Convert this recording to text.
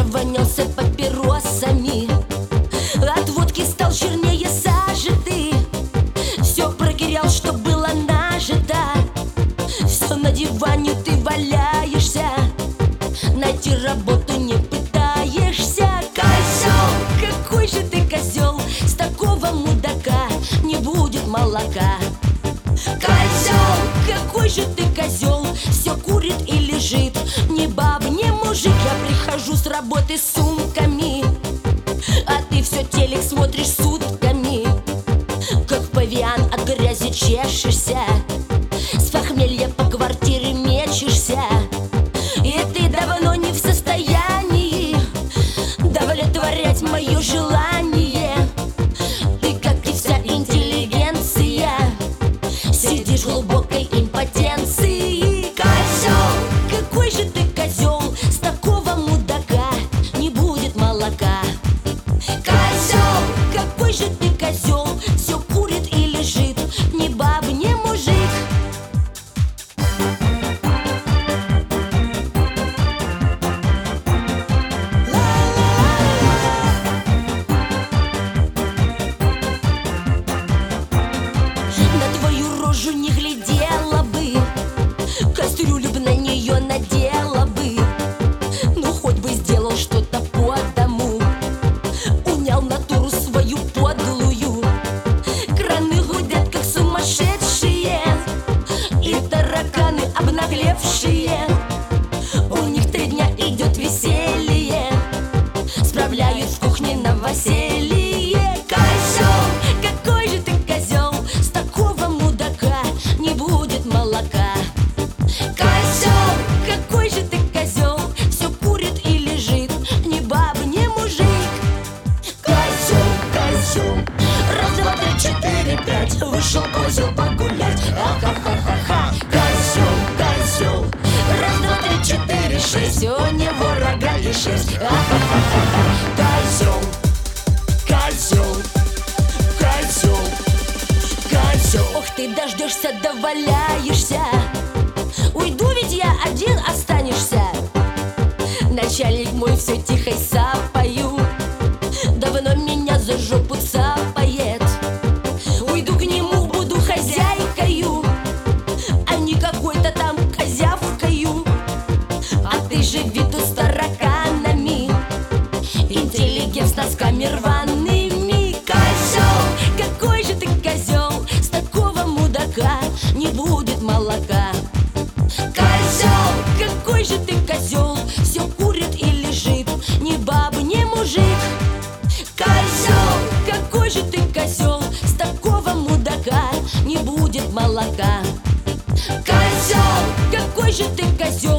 Завонялся папиросами, от водки стал чернее сажи ты. Все проверял, что было нажито. Все на диване ты валяешься, найти работу не пытаешься. Козел, какой же ты козел, с такого мудака не будет молока. Козел, какой же ты козел, все курит и лежит, ни баб, ни мужик. Я прихожу с работы с сумками, а ты все телек смотришь сутками. Как павиан от грязи чешешься, с похмелья по квартире мечешься. И ты давно не в состоянии удовлетворять мое желание. Ты, как и вся интеллигенция, сидишь в глубокой импотенции. Козел, какой же ты козел, с такого мудака не будет молока. Козел, какой же ты козел, все курит и лежит, ни баб, ни мужик. На твою рожу не глядела бы, кастрюлю б на нее надела бы. Ну хоть бы сделал что-то по дому, унял натуру свою подлую. Краны гудят как сумасшедшие, и тараканы обнаглевшие. У них 3 дня идет веселье, справляют в кухне новоселье. Козел, какой же ты козел, с такого мудака не будет молока. Козел, какой же ты козел, все курит и лежит, ни баб, ни мужик. Козел, козел, раз, два, три, четыре, пять, вышел козел погулять. Ха-ха-ха-ха-ха. Козел, козел, раз, два, три, четыре, 6, у него рога и 6. Ха-ха-ха-ха-ха. Козел, козел, козел, козел. Ох ты, дождешься, доваляешься, уйду, ведь я один останешься. Начальник мой все тихо сапаю, давно меня за жопу цапает. Уйду к нему, буду хозяйкою, а не какой-то там козявкою. А ты живи тут с тараканами, интеллигент с носками рваными. Козел, какой же ты козел, с такого мудака не будет молока. Козел, какой же ты козел, все курит и лежит, ни баб, ни мужик. Козел, какой же ты козел, с такого мудака не будет молока. Козел, какой же ты козел,